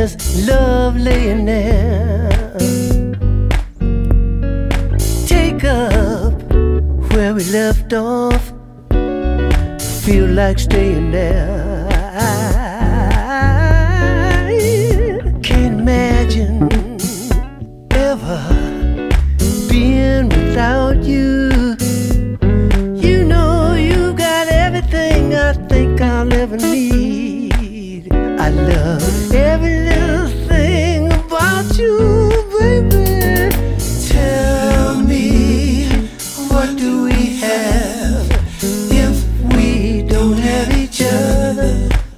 there's love laying there. Take up where we left off. Feel like staying there. I can't imagine ever being without you. You know you got everything I think I'll ever need. I love every little thing about you, baby. Tell me, what do we have if we don't have each other?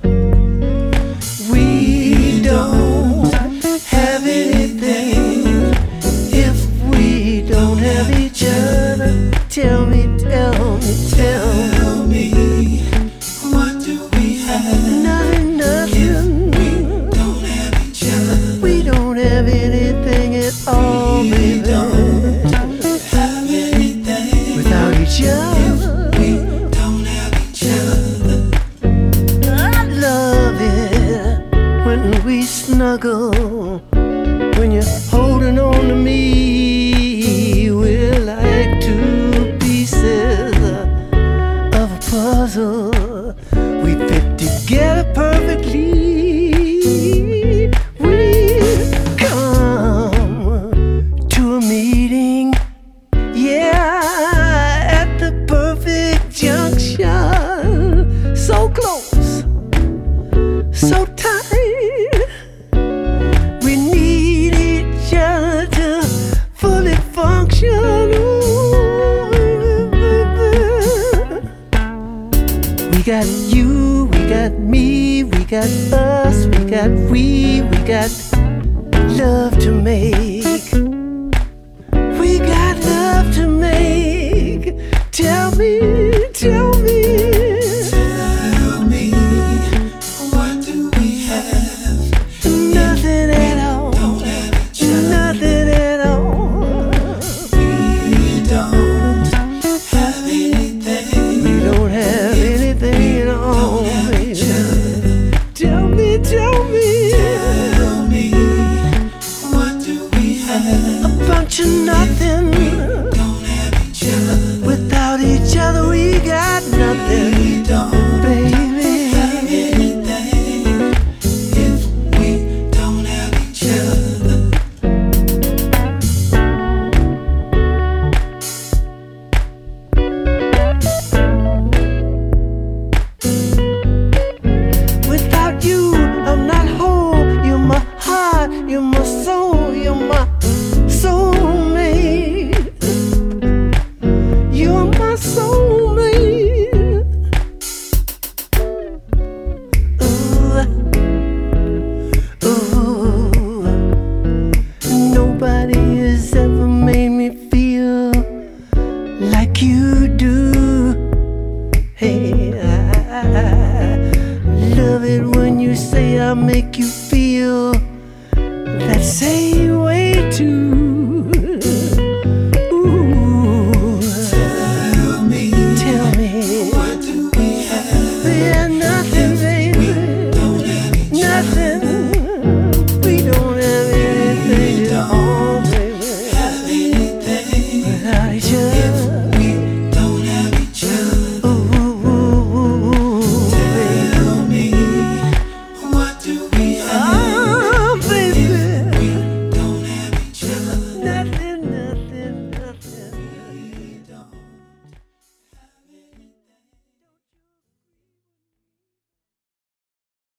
We don't have anything if we don't have each other. Tell me, tell me, tell me, what do we have? nothing, nothing. We don't have each other. We don't have anything at all, We baby. don't have anything Without each other. we don't have each other. I love it when we snuggle, when you're holding on to me. We're like two pieces of a puzzle. We fit together perfectly. We come to a meeting, yeah, at the perfect junction. So close, so tight. We need each other to fully function. We got you, we got me, we got us, we got love to make. We got love to make. Tell me, tell me. Tell me, what do we have? Nothing at all. Don't have each other. Nothing at all. We don't have anything. We don't have anything at all, baby. Tell me, tell me. Tell me, what do we have? A bunch of nothing. Don't have each other. Without each other, we got nothing, We don't baby. have anything if we don't have each other. Without you, I'm not whole. You're my heart, you're my soul, you're my soulmate. You're my soulmate. Ooh, nobody has ever made me feel like you do. Hey, I love it when you say I make you